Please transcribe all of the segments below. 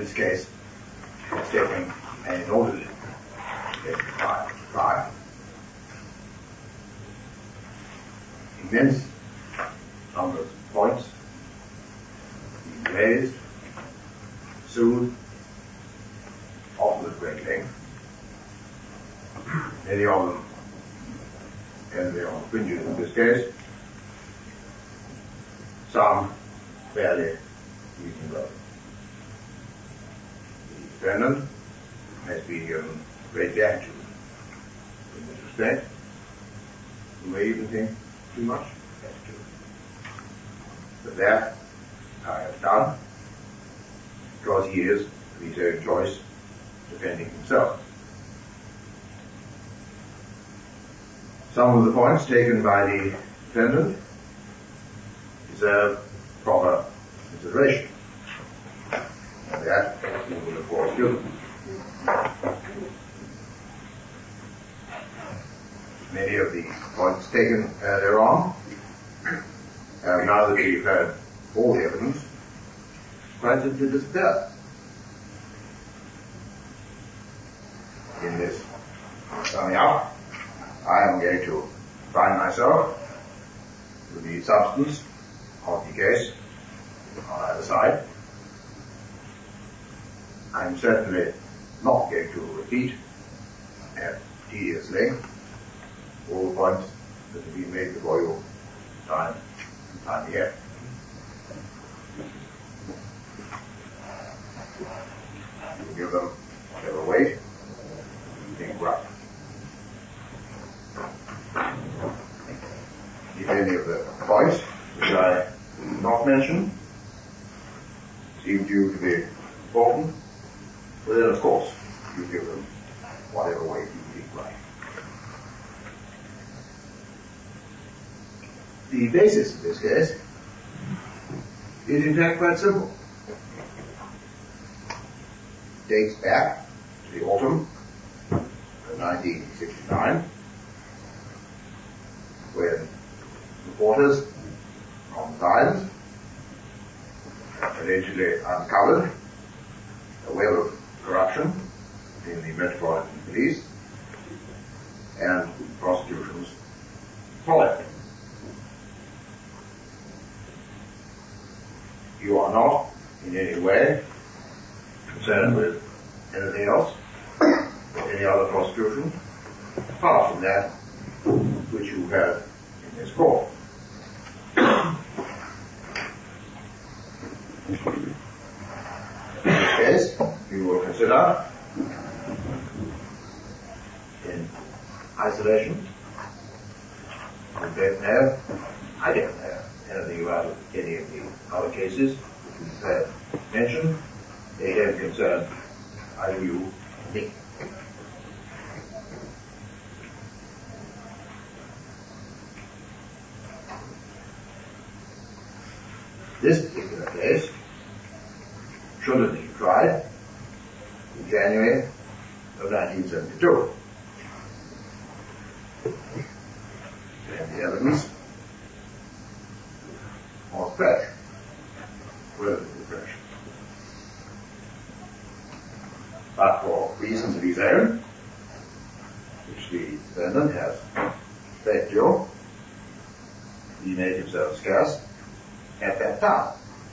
this case, has taken an inordinate trial. Immense number of points being raised, soon, often at great length. Many of them ending on fringes in this case, some fairly reasonable. The defendant has been given great latitude in this respect. You may even think too much latitude. But that I have done because he is, of his own choice, defending himself. Some of the points taken by the defendant deserve proper consideration. And that we will of course do. Many of the points taken earlier on, now that we've had all the evidence, quite simply disappear. In this summing up, I am going to confine myself to the substance of the case on either side. I am certainly not going to repeat at tedious length all the points that have been made before you time and time again. You give them whatever weight you think right. If any of the points which I did not mention seem to you to be important, well then of course you give them whatever weight you think right. The basis of this case is in fact quite simple. It dates back to the autumn of 1969, when reporters from the Times allegedly uncovered a web of corruption in the Metropolitan Police, and prosecutions followed. You are not in any way concerned with anything else, or any other prosecution, apart from that which you have in this court. In this case, you will consider in isolation. You don't know, I don't know anything about any of the other cases that we've mentioned. They don't concern either you or me. This particular case should have been tried in January of 1972. And the evidence was fresh, relatively fresh. But for reasons of his own, which the defendant has stated to you, he made himself scarce at that time.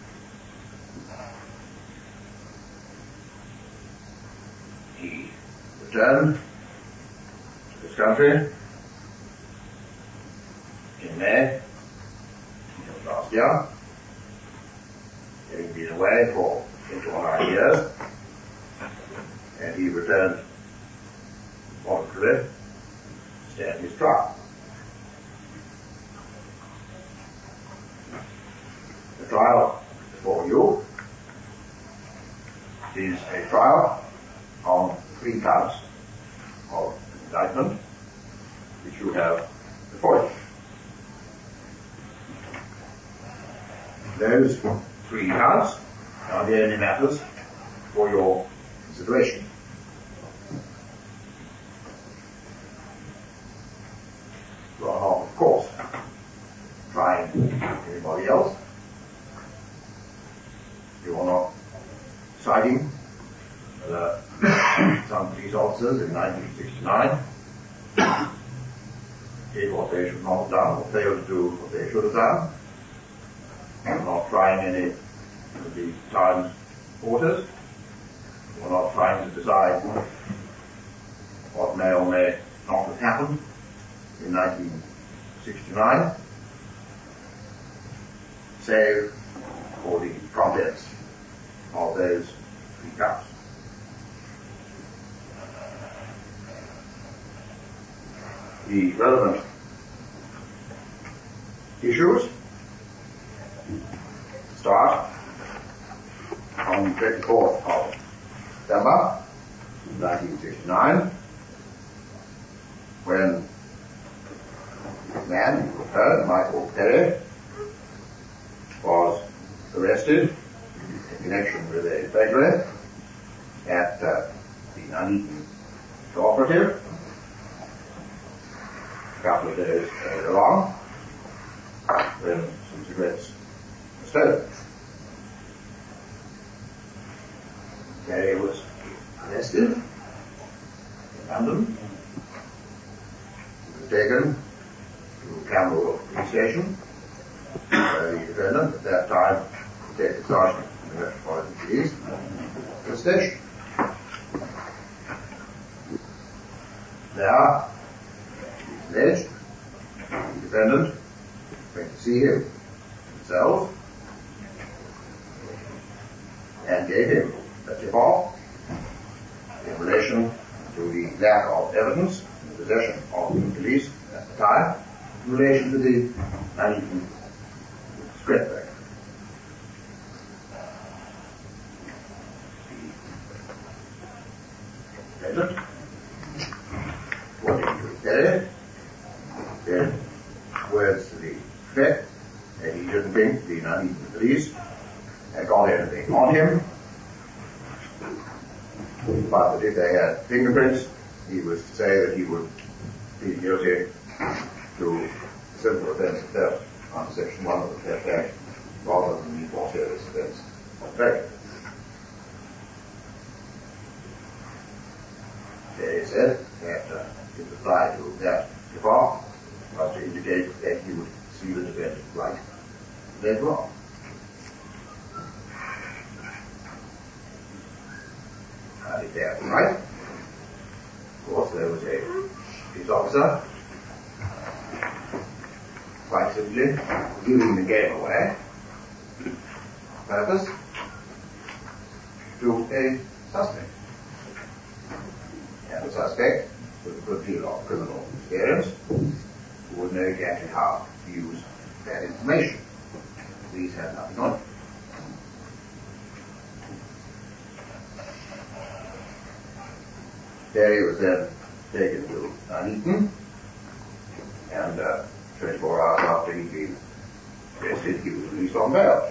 He returned to this country in May of last year, having been away for 8 years, and he returned voluntarily to stand his trial. The trial before you is a trial on 3 counts of indictment which you have before you. Those 3 counts are the only matters for your consideration. You are not, of course, trying anybody else. You are not citing officers in 1969 did what they should not have done, or failed to do what they should have done, and not trying any of the Times reporters. We're not trying to decide what may or may not have happened in 1969, save for the contents of those three cups. The relevant issues start on the 24th of December 1969, when a man who returned, Michael Perry, was arrested in connection with a burglary at the Nuneaton Cooperative a couple of days earlier on, when some cigarettes were stolen. Perry was arrested in London. He was taken to Camberwell Police Station, where the defendant, at that time, Detective Sergeant in the Metropolitan Police, was stationed. There, it is alleged, the defendant went to see him himself and gave him a tip-off in relation to the lack of evidence in the possession of the police at the time in relation to the Nuneaton script bag. The defendant, according to Perry, said words to the effect that he didn't think the Nuneaton police had got anything on him, but that if they had fingerprints, he was to say that he would be guilty to simple offence of theft under Section 1 of the Theft Act, rather than the more serious offence of theft. They said that his reply to that tip-off was to indicate that he would see the defendant right later on. And if they had right, of course there was a police officer quite simply giving the game away on purpose to a suspect. And the suspect, with a good deal of criminal experience, who would know exactly how to use that information. The police had nothing on it. Perry was then taken to Nuneaton, and 24 hours after he'd been arrested, he was released on bail.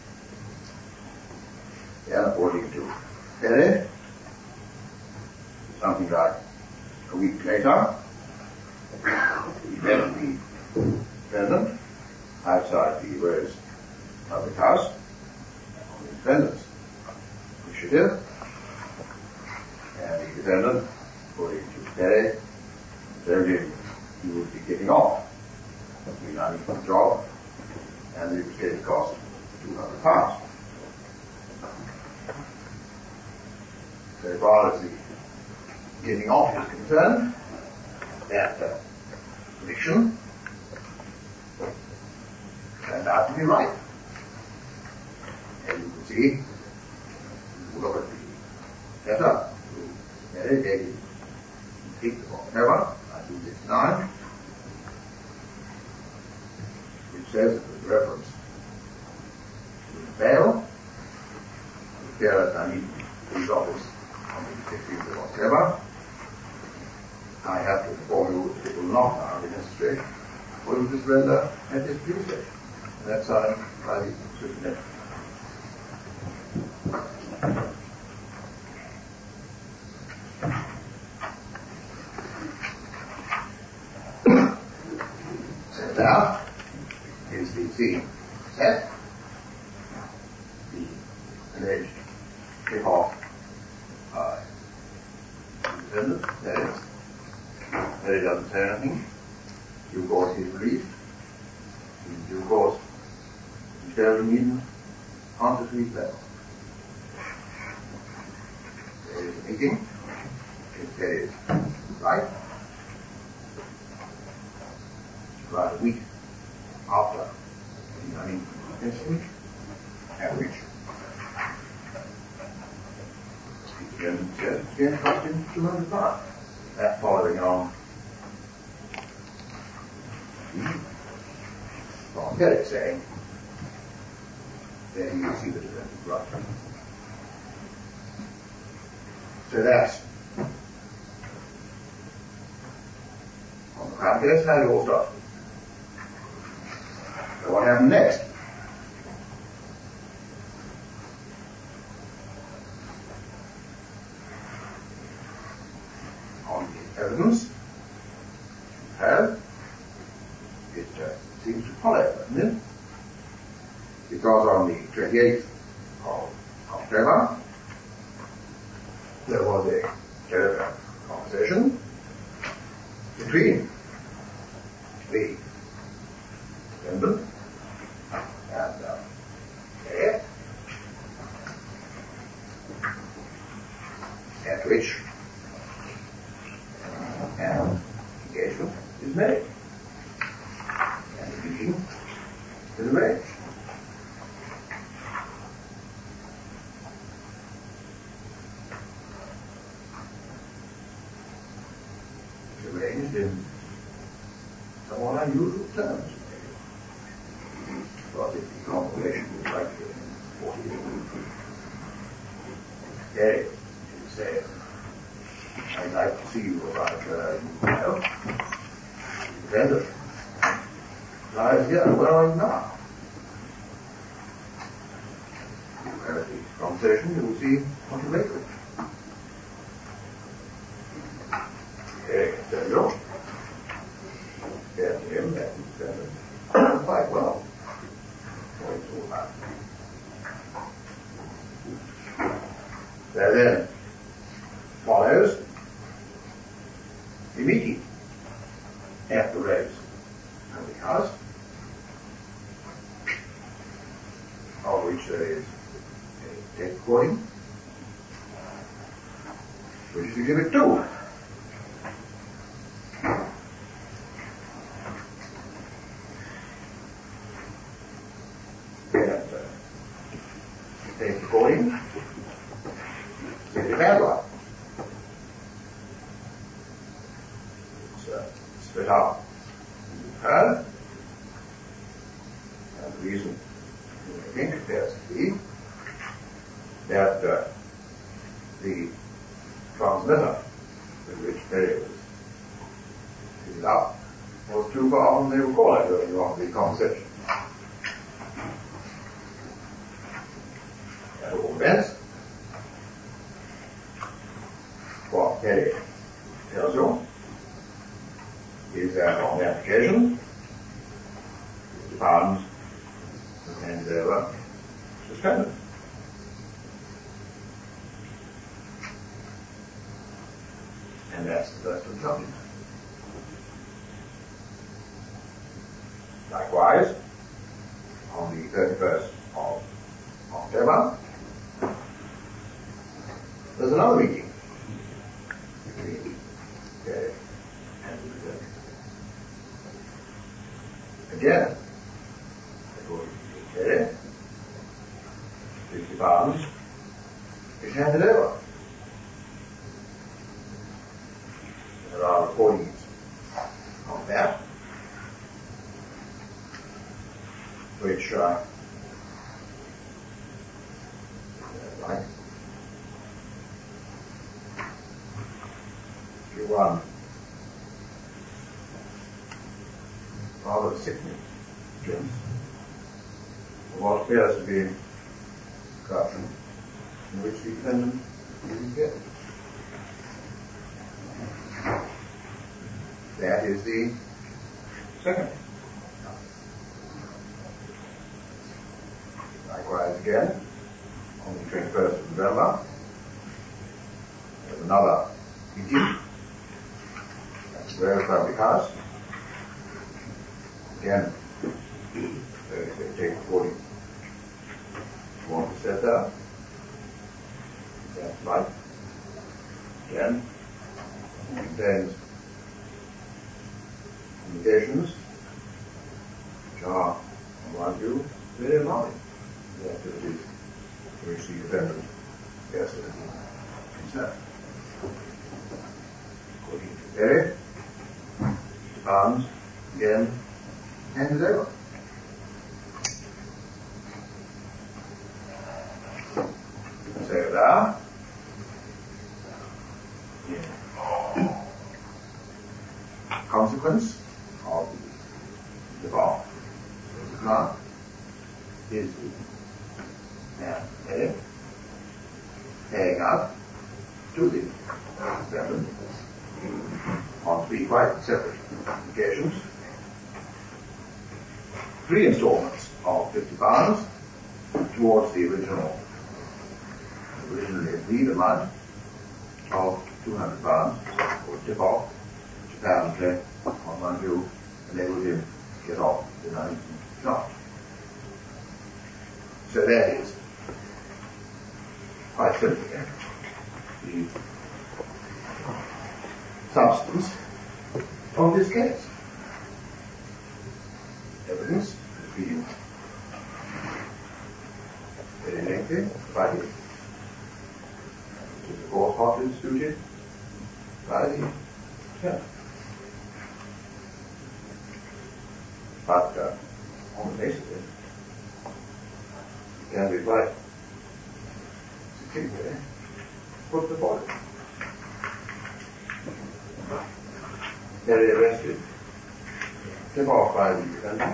And according to Perry, something like a week later, he met the defendant outside the Rose public house on the defendant's initiative, and the defendant, according to Perry, told him he would be getting off the Nuneaton job, and that it was going to cost £200. So far as the getting off is concerned, that prediction turned out to be right. And you can see, look at the letter to Perry dated 8th of October 1969, which says that with reference to the bail, the appear at Nuneaton Police Office on the 15th of October. I have to inform you that it will not now be necessary for you to surrender at this police station. And that's signed by the superintendent. So now is the scene set. The alleged tip-off by the defendant, that is, that he doesn't say anything. In due course he's released. In due course, he tells him even answers to his letter. There is a meeting. There is right. About a week after the Huntington incident, at which the German says it's going to cost him £200. That following on from Derek saying that he will see the defendant right. So that's on the Crown case, how it all started. So what happened next? On the evidence you have, it seems to follow, doesn't it? Because on the 28th of October, there was a telephone conversation between the defendant and Harriet, at which an engagement is made and the meeting is arranged. It's arranged in somewhat unusual terms. But if the conversation was like 40 okay, you say, I'd like to see you about, defendant. Lies here, where are you now? You have the conversation, you will see what to make of it. Okay, there you go. Yes, him, that defendant. Quite well. There then follows a meeting at the Rose Public House, of which there is a tape recording, which is Exhibit 2. Tape recording is a bad one. It's split up into her, and the reason I think appears to be that the transmitter with which Mary was fitted up was too far from the recorder earlier on the conversation. At all events, what Mary tells you is that on that occasion, Mr. Pounds was handed over suspended. And that's the first of the subject. Likewise, on the 31st of October, there's another meeting between Terry and the defendant. Again, according to Terry, £50 is handed over. There are recordings of that, which like one rather sickening glimpse of what appears to be corruption in which the defendant is engaged. That is the second. Likewise again, on the 21st of November, there's another meeting house. Again, take 40. You want to set up. That's right. Again, contains indications which are, on one view, very alarming. The activities to which the defendant gets concerned. According to Perry, Barnes again handed over. So there, consequence of the law, the grant is paying out to the defendant on 3 quite separate occasions 3 installments of £50 towards the originally agreed amount of £200 or tip off, which apparently, on one view, enabled him to get off the instant charge. So that is, quite simply, the substance of this case. Evidence has been very lengthy, provided, which is of course hotly disputed by the defendant. But on the basis of it, it can be quite succinctly put before it. Very arrested, tip off by the defendant.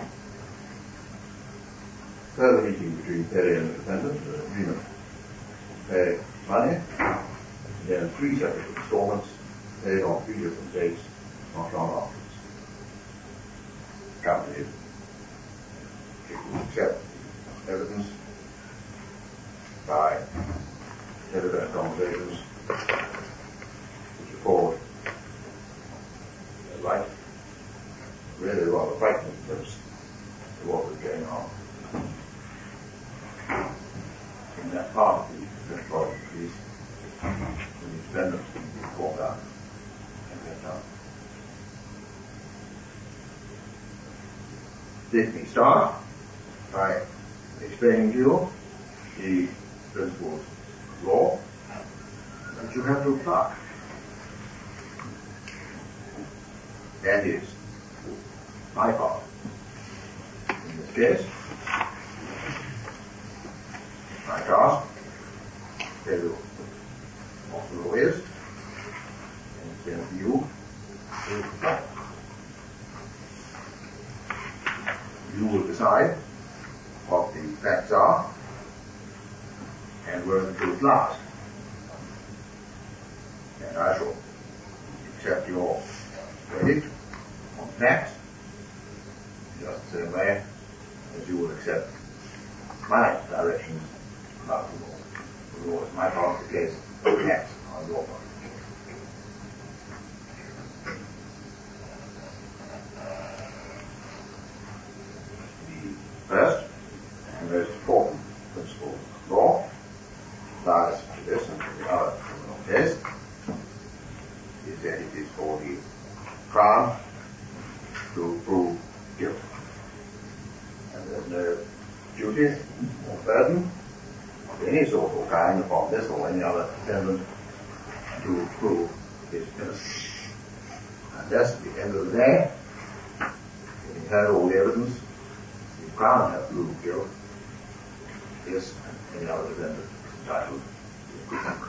Further meeting between Perry and the defendant, an agreement to pay money, and then 3 separate installments paid on 3 different dates, not long afterwards. Accompanied, if you accept evidence, by telephone conversations which afford a light, really rather frightening glimpse of what was going on in that part of the Metropolitan Police when the defendants were called out at that time. Let me start by explaining to you the principles of law that you have to apply. That is my part. In this case, my task, tell you what the law is, and then you will apply. You will decide what the facts are and where the truth lies. And I shall accept your verdict on facts just the same way as you will accept my directions about the law. The law is my part of the case, the facts are your part. The first and most important principle of law applies to this and to the other criminal case is that it is for the Crown to prove guilt. And there's no duty or burden of any sort or kind upon this or any other defendant to prove his innocence. And thus, at the end of the day, having heard all the evidence, the Crown have proved guilt, this and any other defendant is entitled to good temper.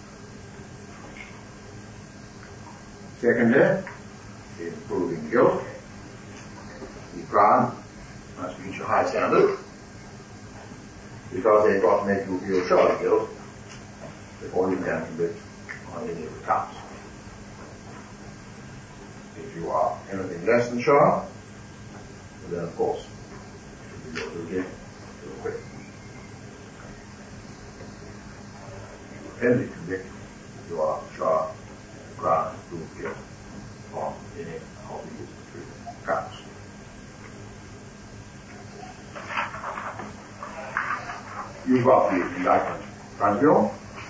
Secondly, in proving guilt, the Crown must reach a high standard because they've got to make you feel sure of guilt before you can convict on any of the counts. If you are anything less than sure, then of course it will be your duty to acquit. You can be convicted if you are sure the Crown has proved guilt on any of you've got the indictment in front of you.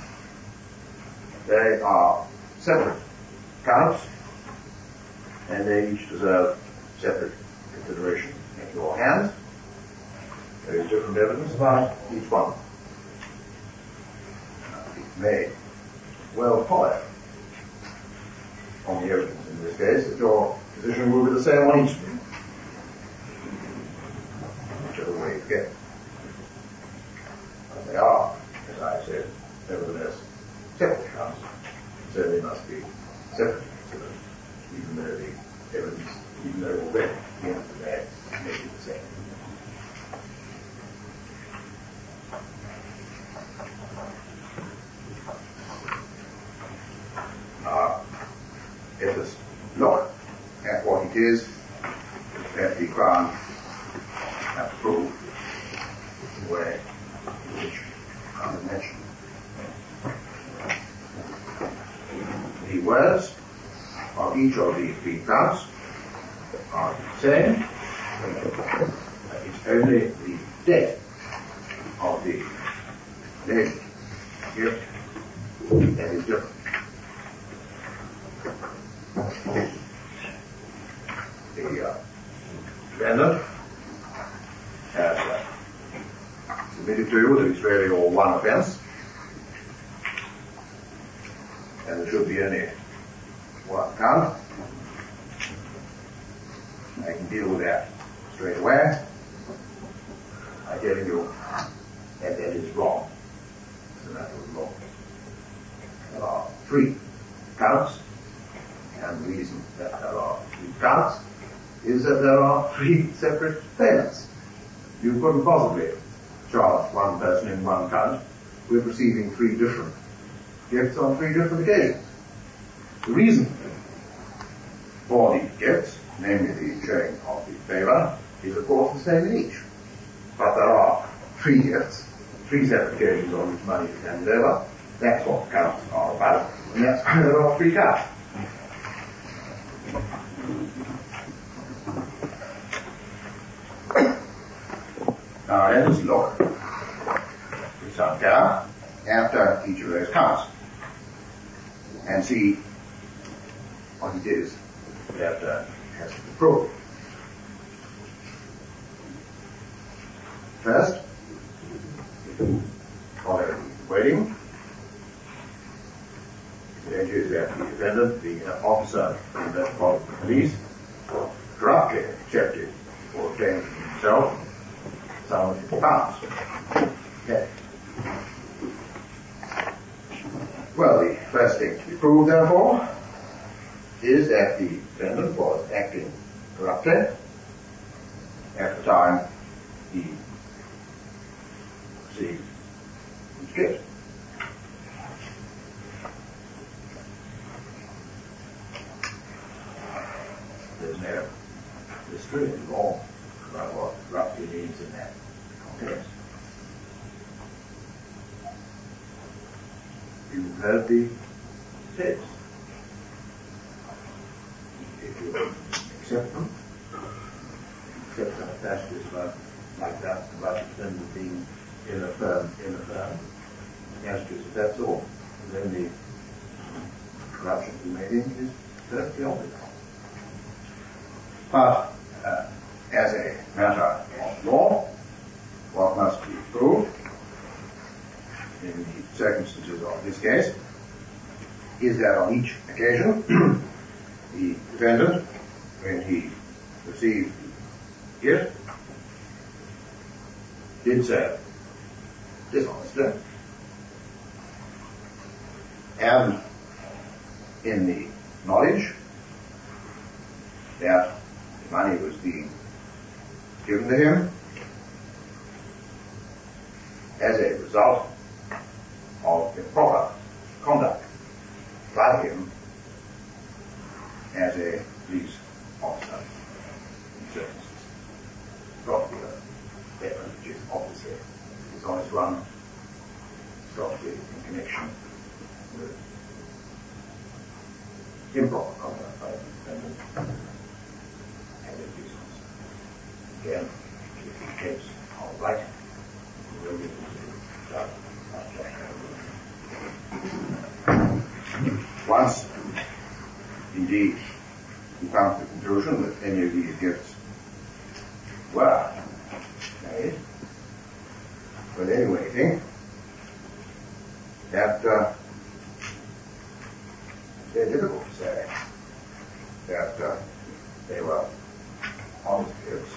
They are separate counts, and they each deserve separate consideration in your hands. There is different evidence about each one. It may well follow on the evidence in this case that your position will be the same on each of them, whichever way you get. But they are, as I said, nevertheless separate counts, so they must be separate considered, even though the evidence, even though already at the end of the day may be the same. Let us look at what it is that the Crown has proved in the way in which I have mentioned. The words of each of the three counts are the same. It's only the date of the alleged gift that is different. The defendant has submitted to you that it's really all one offence, and there should be only one count. I can deal with that straight away. I tell you that that is wrong. It's a matter of law. There are three counts, and the reason that there are three counts is that there are three separate payments. You couldn't possibly charge one person in one count with receiving three different gifts on three different occasions. The reason for these gifts, namely the showing of the favour, is of course the same in each. But there are three gifts, three separate occasions on which money is handed over. That's what the counts are about, and that's why there are three counts. Now let us look with some care after each of those counts and see what it is that has to be proved. First, follow the wording. It alleges that the defendant, the officer in the Metropolitan Police, corruptly accepted or obtained for himself some of his powers. Okay. Well, the first thing to be proved, therefore, is that the defendant was acting corruptly at the time he received his gift. There's no mystery involved about what corruptly means in that context. You heard the text. If you accept them, accept some passages like that about the defendant being in a firm, passages of that sort, then the corruption remaining is perfectly obvious. But as a matter of law, what must be proved in the circumstances of this case is that on each occasion the defendant, when he received the gift, did so dishonestly and in the knowledge that the money was being given to him as a result of improper conduct by him as a police officer in circumstances. It's got to be a statement which is obviously a dishonest one. It's got to be in connection with improper conduct by the defendant and a police officer. Again, if the case are right, we will be able to indeed he comes to the conclusion that any of these gifts were made. But anyway, I think that it's very difficult to say that they were honest gifts,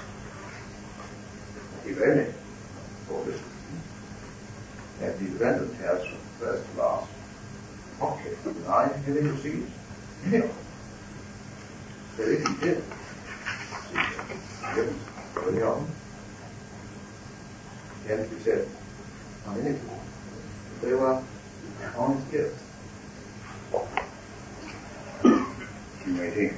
if only for this reason, that the defendant has from first to last object denied having received any of them. So if he did receive gifts early on, then he said, they were honest gifts. You may think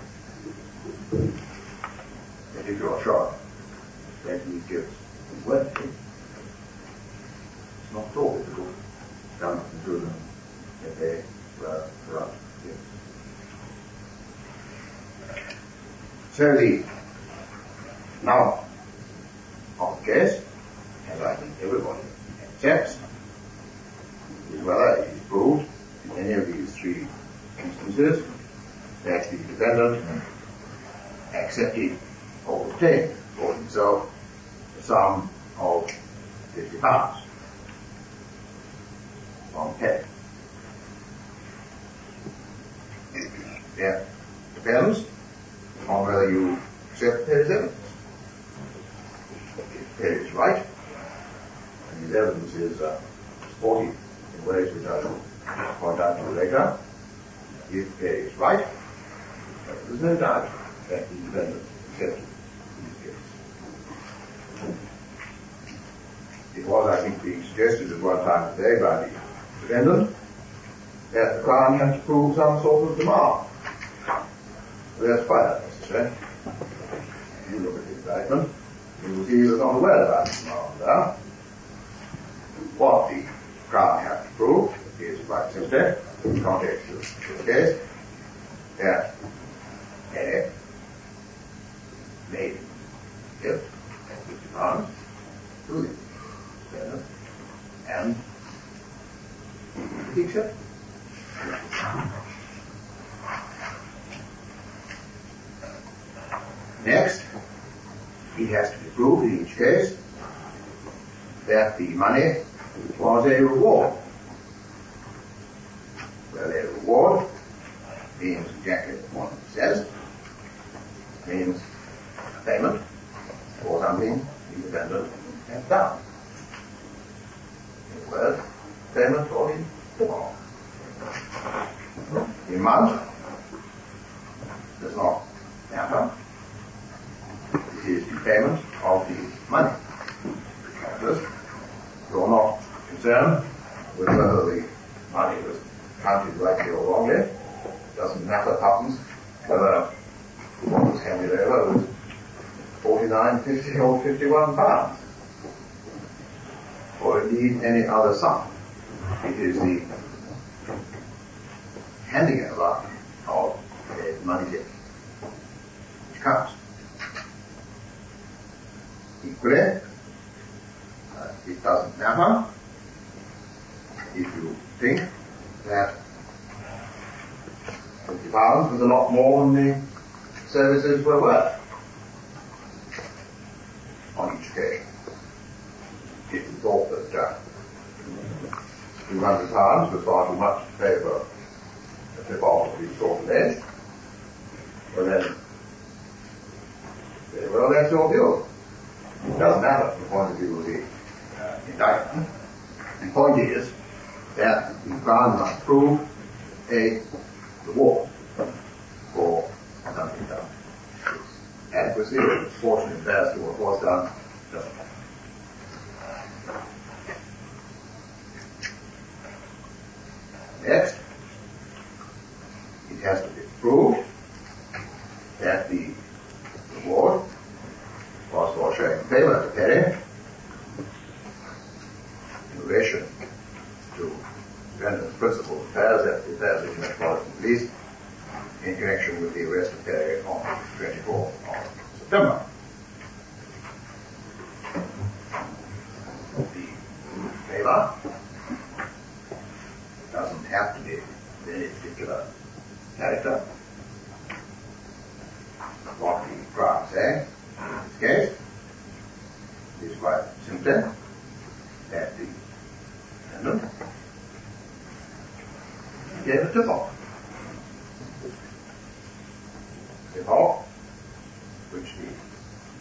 that if you are sure that these gifts were free, it's not at all difficult to come to the conclusion that they were corrupt gifts. So the now of the case, as I think everybody accepts, is whether it is proved in any of these three instances that the defendant accepted or obtained for himself the sum of £50 on pay. That depends on whether you accept there is evidence. If there is right, and his evidence is supported in ways which I shall point out to you later, if there is right, there's no doubt that the defendant accepted these gifts. It was, I think, being suggested at one time today by the defendant that the Crown had to prove some sort of demand. Well, that's quite unnecessary. If you look at the indictment, you will see he was not aware about the demand there. What the Crown had to prove is quite simply, in the context of this case, that A made gift at £50 to the defendant, and he accepted. Next, it has to be proved in each case that the money was a reward. Well, a reward means exactly what it says. It means a payment for something the defendant has done. In other words, payment for his demand. The amount does not matter. It is the payment of the money. You're not concerned with whether the money was counted rightly or wrongly. It doesn't matter, happens, whether what was handed over was 49, 50 or 51 pounds. Or indeed any other sum. It is the handing over of a money gift which counts. Equally, it doesn't matter if you think that £50 was a lot more than the services were worth on each occasion. If you thought that £200 was far too much to pay for a tip-off of these sort of edge, well then, very well, that's your view. It doesn't matter from the point of view of the indictment. The point is that the Crown must prove a reward for something done. Adequacy or proportionate compares to what was done doesn't matter. Next, it has to be proved that the reward was for showing favour to Perry in relation to defendant's principal affairs at the affairs of the Metropolitan Police in connection with the arrest of Perry on the 24th of September. The favour doesn't have to be of any particular character.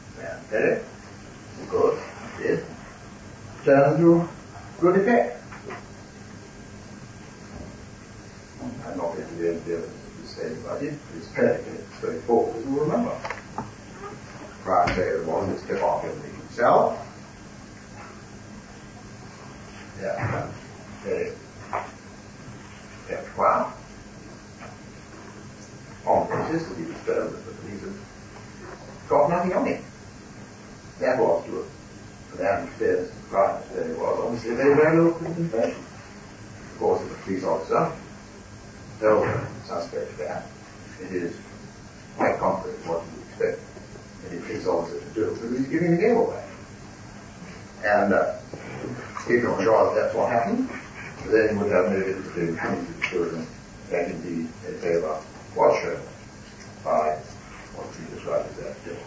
and Perry, good, did, turn to good effect. I'm not going to be able to say about it, it's practically straightforward, as you remember. Prime failure was to step off everything himself. Yeah, very well. On the basis that he was firm that the police had got nothing on him. That was to a man upstairs and crime very was obviously a very, very low confession. Of course, if a police officer told the suspect that, it is quite contrary to what you would expect any police officer to do, because he's giving the game away. And if you're sure that that's what happened, then you would have no difficulty coming to the children that indeed their favour was shown by what we described as that death.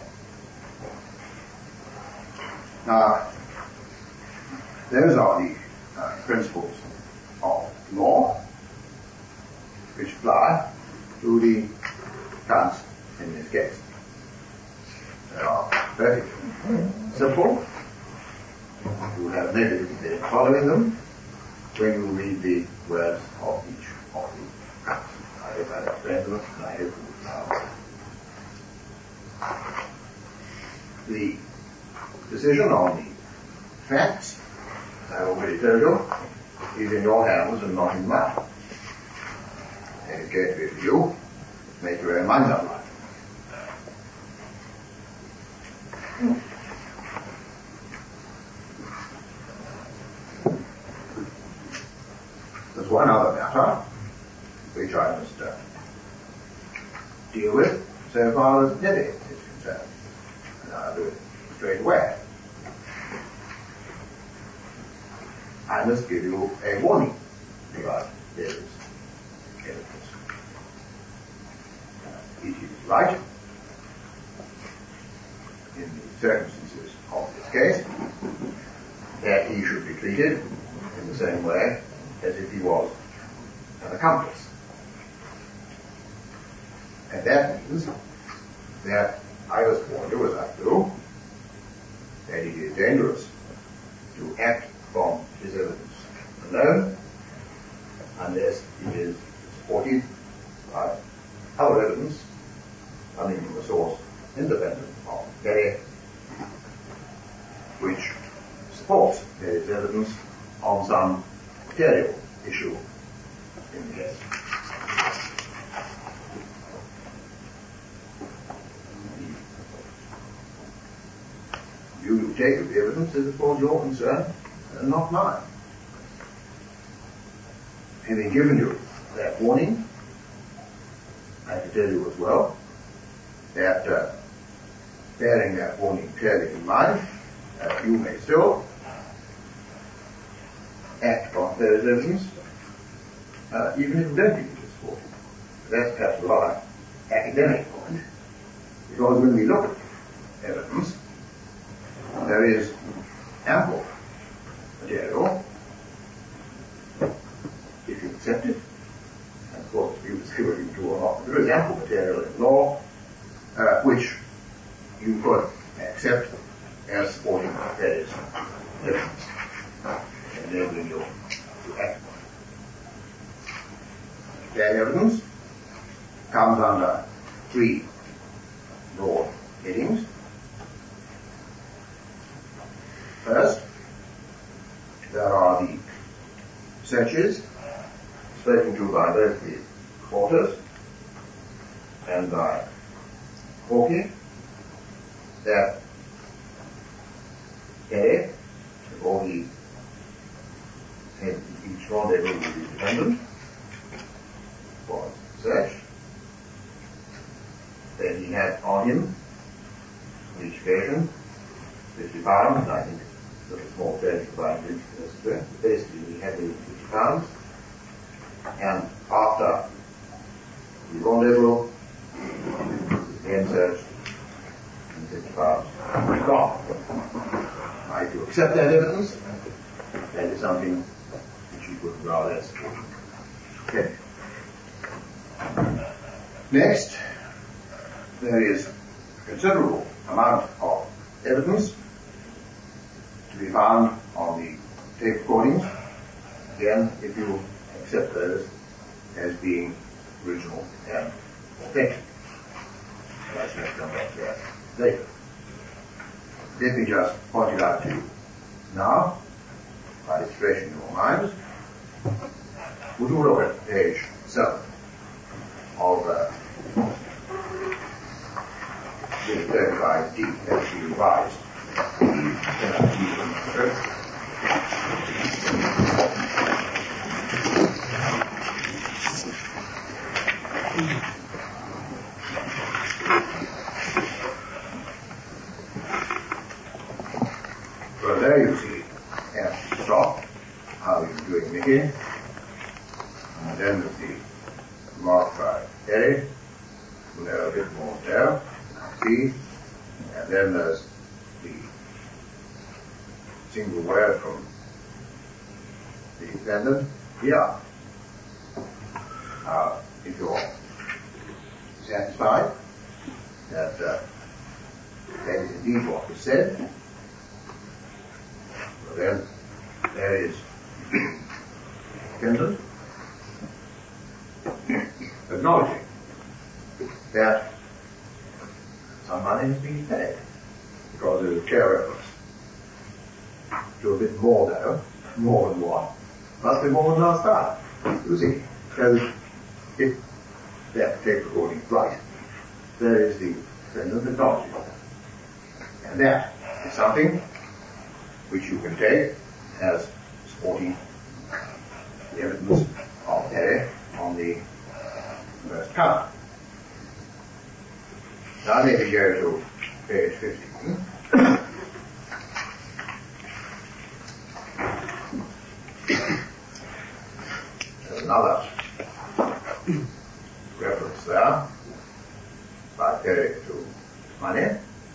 Now, those are the principles of law which apply to the counts in this case. They are very simple. You will have no difficulty in following them when you read the words of each of the counts. I hope I explained them, and I hope you will now. The decision on the facts, I already told you, is in your hands and not in mine. And it's going to be for you. Make your own minds up. There's one other matter which I must deal with so far as Debbie is concerned. And I'll do it straight away. I must give you a warning about Debbie's evidence. It is right in the circumstances of this case that he should be treated in the same way as if he was an accomplice. And that means that I must warn you, as I do, that it is dangerous to act from his evidence alone unless it is supported by other evidence coming from a source independent of Perry, which supports Perry's evidence on some material issue in the case. You take of the evidence as far as your concern, and not mine. Having given you that warning, I can tell you as well that bearing that warning clearly in mind, you may still act on those evidence, even if you don't think it is supported. That's perhaps a rather academic point, because when we look at evidence, there is ample material, if you accept it, and of course if you see what you do or not, there is ample material in law which you could accept as supporting various evidence, enabling you to act on it. That evidence comes under three broad headings. First, there are the searches spoken to by both the reporters and by Hawking that A, before he had each rendezvous with the defendant, was searched, that he had on him, on each occasion, 50 pounds, and I think a little small fairly combined interest, basically he had 50 pounds, and after the rendezvous, then searched, and 50 pounds was gone. Now, if you accept that evidence, that is something which you would rather support. Okay. Next, there is a considerable amount of evidence to be found on the tape recordings, again, if you accept those as being original and authentic. That's going to come back to that later. Let me just point it out to you now, by its fresh in your minds. Would you look at page 7 of the 35D as she revised the NIV. Well, there you see, and stop, how you're doing Mickey, and then with the remark by Eddie, who know a bit more there, see, and then there's the single word from the defendant, yeah. If you're satisfied that that is indeed what was said, well then there is defendant acknowledging that some money has been paid, because there is a clear reference to a bit more though, more than one. Must be more than last time, you see. Because if that tape recording is right, there is the defendant acknowledging that. And that is something which you can take as supporting the evidence of Terry on the first count. Now maybe go to page 15. There's another reference there by Terry to money.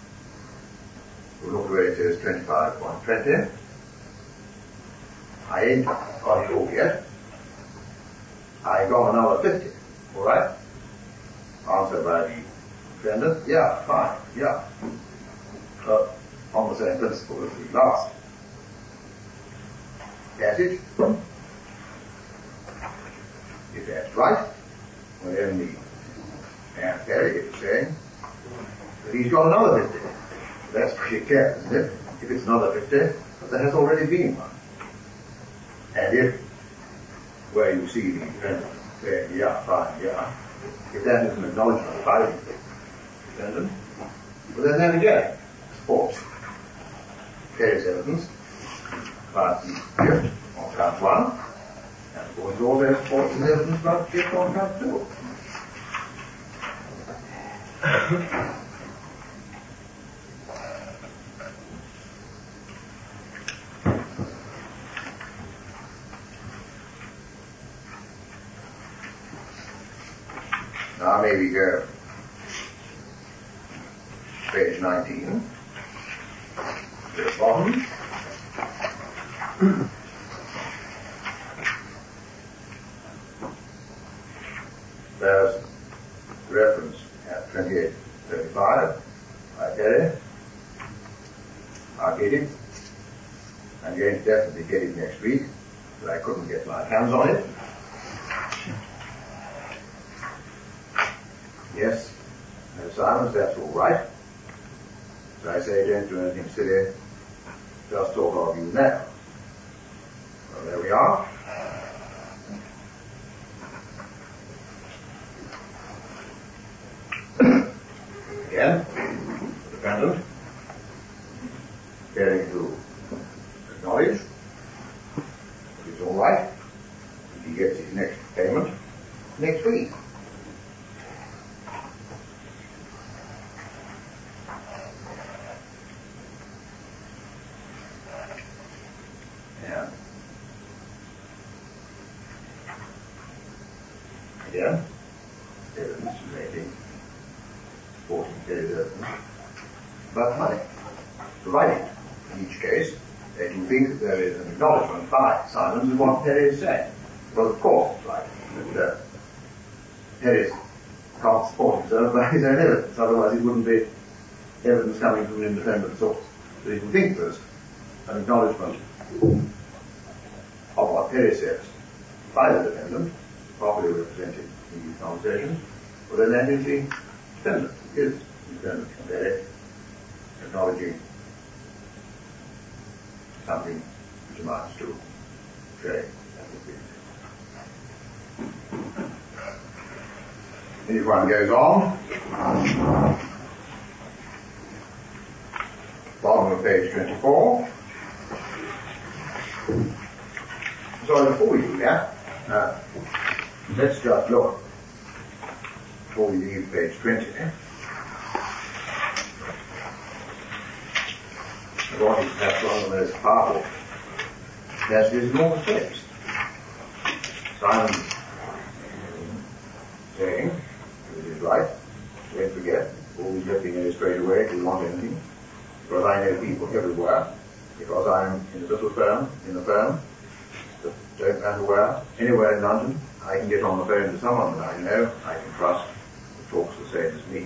We look where it says 25.20. I ain't got it all yet. I got another 50. Alright? Answered by the defendant, yeah, fine, yeah. But on the same principle as the last passage. If that's right, well then the man Terry is saying that he's got another 50. That's pretty clear, isn't it? If it's another 50, there has already been one. And if, where you see the defendant saying, yeah, fine, yeah, if that is an acknowledgement by the defendant, well then again, supports Terry's evidence, but the gift on count 1, and of course all their supports his evidence about the gift on count 2. Now maybe go page 19 to the bottom. There's reference at 28:35 by Terry. I'll get it. I'm going to definitely get it next week, but I couldn't get my hands on it. Yes, no silence, that's all right. So I say, don't do anything silly, just talk of you now. Well, there we are. Again, the defendant getting to acknowledge that it's all right. He gets his next payment next week. Again, evidence relating supporting Terry's evidence about money, provided in each case that you think that there is an acknowledgement by Simons of what Terry is saying. Well, of course, it's right that Terry can't support himself by his own evidence, otherwise it wouldn't be evidence coming from an independent source. So you can think there's an acknowledgement of what Perez says by the defendant, properly represented in these conversations, but then that is the defendant, is the defendant from Perez, acknowledging something which amounts to trade. And if one goes on, bottom of page 24. So before we do that, let's just look, before we leave page 20, what is perhaps one of the most powerful passages in all the text. Simon saying, it is right, don't forget, always let me know straight away if you want anything, because I know people everywhere, because I'm in a little firm, in a firm, that don't matter where, anywhere in London, I can get on the phone to someone that I know, I can trust, who talks the same as me.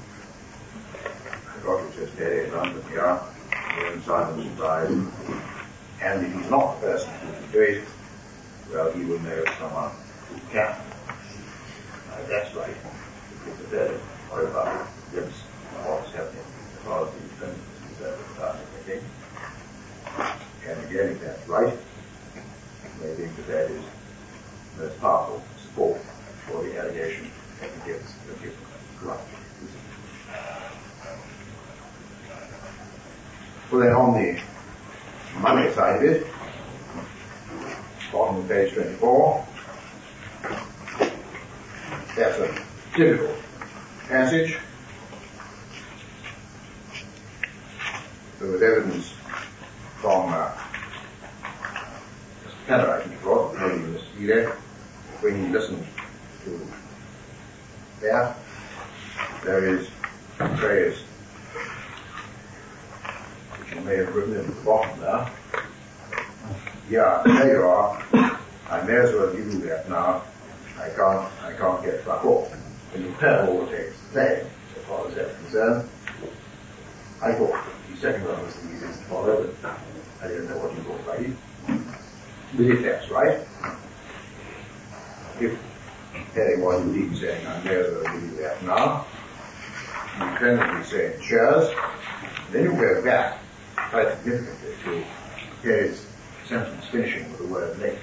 I got it says Perez London here, we're in Simon's eyes, and if he's not the person who can do it, well, he will know someone who can. That's right. It's a very horrible glimpse of what's happening as far as the defendant is concerned at the time, I think. And again, if that's right, you may think that that is the most powerful support for the allegation that he gives corrupt. Well, then on the money side of it, bottom of page 24, that's a difficult passage. There was evidence from Mr. Tanner, I think it was, maybe Mr. Ede, when he listened to that, there is a phrase which you may have written at the bottom there. Yeah, there you are. I may as well give you that now. I can't get back off. When you pair all the text the same, as far as that's concerned, I thought the second one was the easiest to follow, but I don't know what you thought about it. But if that's right, if Perry was indeed saying, I may as well give you that now, you can be saying cheers, then you go back quite significantly to Perry's sentence finishing with the word later.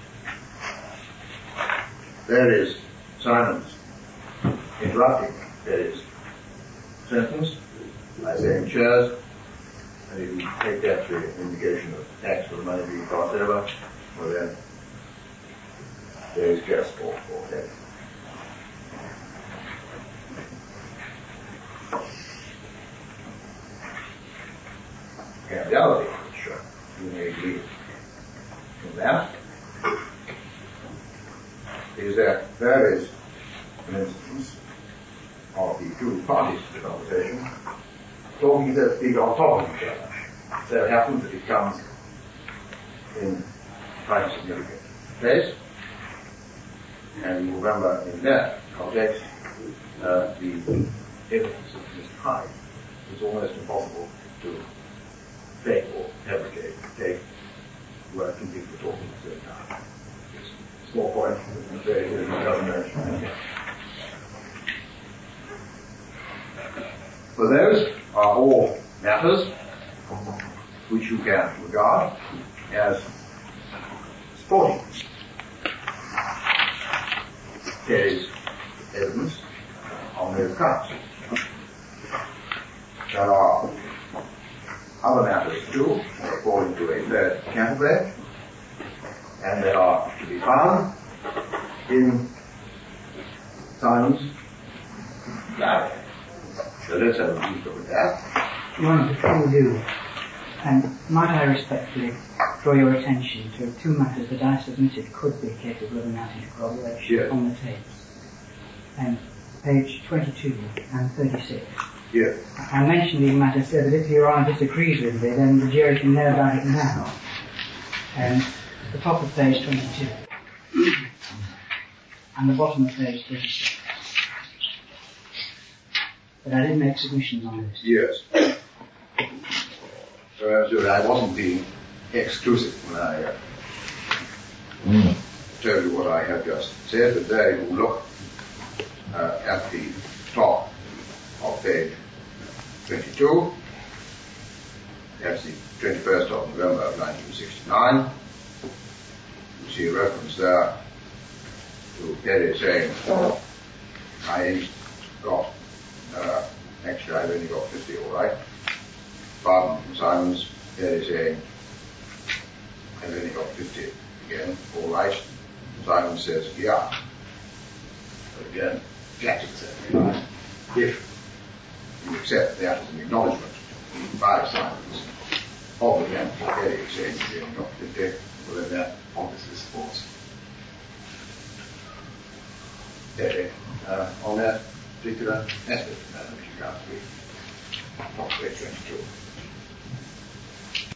There is Simon's interrupting Perry's sentence by saying cheers, and if you take that to an indication of tax for the money being passed over, well then there is just for Perry. And the other thing which you may believe from that is that there is an instance of the two parties to the conversation talking to speak on top of each other. So it happens that it comes in quite a significant place, and you remember in that context the evidence of Mr. Hyde was almost impossible to fake or fabricate, take where two people were talking at the same time. Small point, very good, doesn't mention. So those are all matters which you can regard as supporting Perry's evidence on those counts. There are other matters too, according to a third Canterbury, and they are to be found in Simon's diary. So let's have a brief look at that. One, before we do, might I respectfully draw your attention to two matters that I submitted could be capable of amounting to corroboration on the tapes. Page 22 and 36. Yes. I mentioned these matters so that if Your Honour disagrees with me, then the jury can know about it now. The top of page 22 and the bottom of page 36. But I did make submissions on this. Yes. So I wasn't being exclusive when I told you what I have just said, but there you look at the top of page 22. That's the 21st of November of 1969. You see a reference there to Perry saying, I ain't got, actually I've only got 50, all right. Pardon from Simons, Perry saying, I've only got 50 again, all right. Simon says, yeah. But again, Jackson said, right. If you accept that as an acknowledgement by Simons of the damage that Perry is saying, you've only got 50, well then that obviously supports Perry on that particular aspect of that, which you can't read. Not page 22.